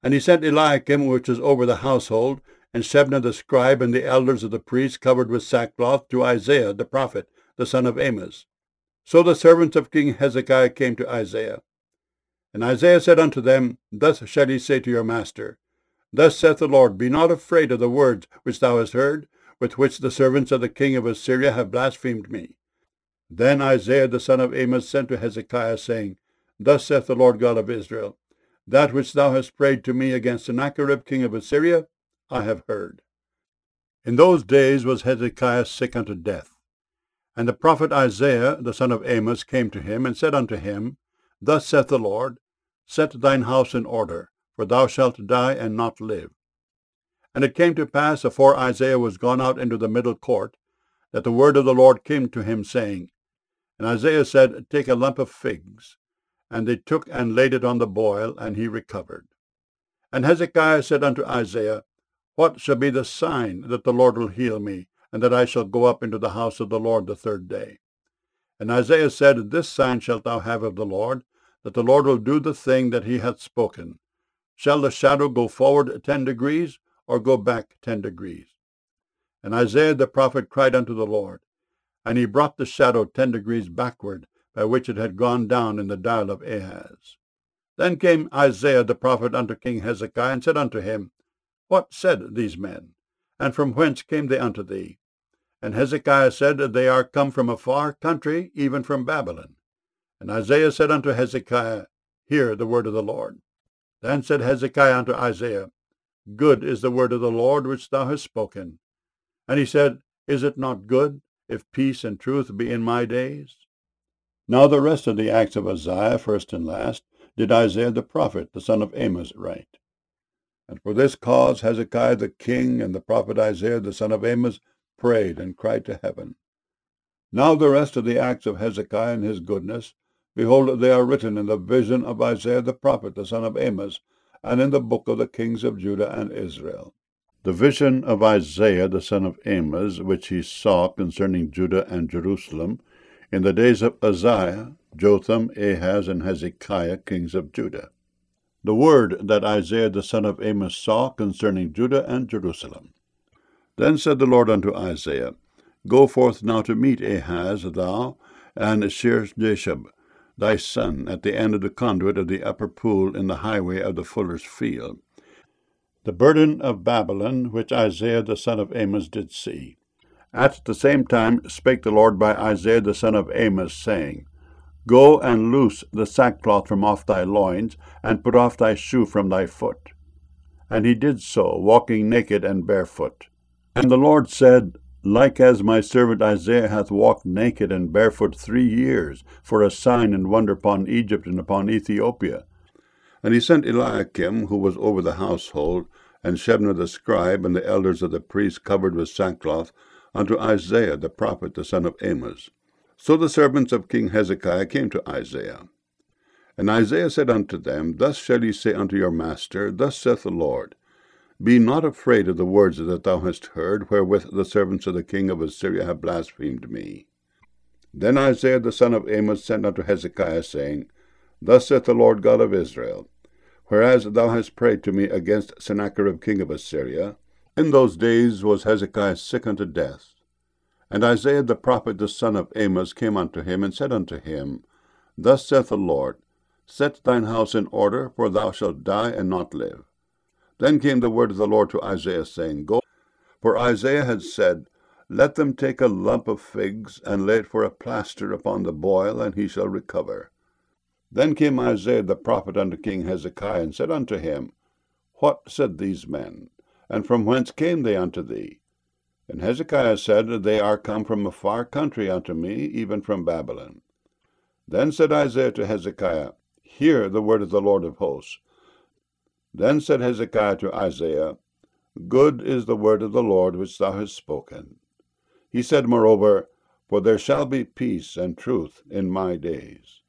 And he sent Eliakim, which was over the household, and Shebna the scribe, and the elders of the priests, covered with sackcloth, to Isaiah the prophet, the son of Amos. So the servants of King Hezekiah came to Isaiah. And Isaiah said unto them, Thus shall ye say to your master, Thus saith the Lord, Be not afraid of the words which thou hast heard, with which the servants of the king of Assyria have blasphemed me. Then Isaiah the son of Amos sent to Hezekiah, saying, Thus saith the Lord God of Israel, That which thou hast prayed to me against Sennacherib king of Assyria, I have heard. In those days was Hezekiah sick unto death. And the prophet Isaiah the son of Amos came to him, and said unto him, Thus saith the Lord, Set thine house in order, for thou shalt die and not live. And it came to pass, afore Isaiah was gone out into the middle court, that the word of the Lord came to him, saying, And Isaiah said, Take a lump of figs. And they took and laid it on the boil, and he recovered. And Hezekiah said unto Isaiah, What shall be the sign that the Lord will heal me, and that I shall go up into the house of the Lord the third day? And Isaiah said, This sign shalt thou have of the Lord, that the Lord will do the thing that he hath spoken. Shall the shadow go forward 10 degrees, or go back 10 degrees? And Isaiah the prophet cried unto the Lord, and he brought the shadow 10 degrees backward, by which it had gone down in the dial of Ahaz. Then came Isaiah the prophet unto King Hezekiah, and said unto him, What said these men? And from whence came they unto thee? And Hezekiah said, They are come from a far country, even from Babylon. And Isaiah said unto Hezekiah, Hear the word of the Lord. Then said Hezekiah unto Isaiah, Good is the word of the Lord which thou hast spoken. And he said, Is it not good, if peace and truth be in my days? Now the rest of the acts of Uzziah, first and last, did Isaiah the prophet, the son of Amos, write. And for this cause Hezekiah the king and the prophet Isaiah the son of Amos prayed and cried to heaven. Now the rest of the acts of Hezekiah and his goodness, behold, they are written in the vision of Isaiah the prophet, the son of Amos, and in the book of the kings of Judah and Israel. The vision of Isaiah the son of Amos, which he saw concerning Judah and Jerusalem, in the days of Uzziah, Jotham, Ahaz, and Hezekiah, kings of Judah. The word that Isaiah the son of Amos saw concerning Judah and Jerusalem. Then said the Lord unto Isaiah, Go forth now to meet Ahaz, thou, and Shear-jashub, thy son, at the end of the conduit of the upper pool in the highway of the fuller's field. The burden of Babylon, which Isaiah the son of Amos did see. At the same time spake the Lord by Isaiah the son of Amos, saying, Go and loose the sackcloth from off thy loins, and put off thy shoe from thy foot. And he did so, walking naked and barefoot. And the Lord said, Like as my servant Isaiah hath walked naked and barefoot 3 years, for a sign and wonder upon Egypt and upon Ethiopia. And he sent Eliakim, who was over the household, and Shebna the scribe, and the elders of the priests covered with sackcloth, unto Isaiah the prophet, the son of Amos. So the servants of King Hezekiah came to Isaiah. And Isaiah said unto them, Thus shall ye say unto your master, Thus saith the Lord, Be not afraid of the words that thou hast heard, wherewith the servants of the king of Assyria have blasphemed me. Then Isaiah the son of Amos sent unto Hezekiah, saying, Thus saith the Lord God of Israel, Whereas thou hast prayed to me against Sennacherib king of Assyria, in those days was Hezekiah sick unto death. And Isaiah the prophet the son of Amos came unto him, and said unto him, Thus saith the Lord, Set thine house in order, for thou shalt die and not live. Then came the word of the Lord to Isaiah, saying, Go. For Isaiah had said, Let them take a lump of figs, and lay it for a plaster upon the boil, and he shall recover. Then came Isaiah the prophet unto King Hezekiah, and said unto him, What said these men? And from whence came they unto thee? And Hezekiah said, They are come from a far country unto me, even from Babylon. Then said Isaiah to Hezekiah, Hear the word of the Lord of hosts. Then said Hezekiah to Isaiah, Good is the word of the Lord which thou hast spoken. He said moreover, For there shall be peace and truth in my days.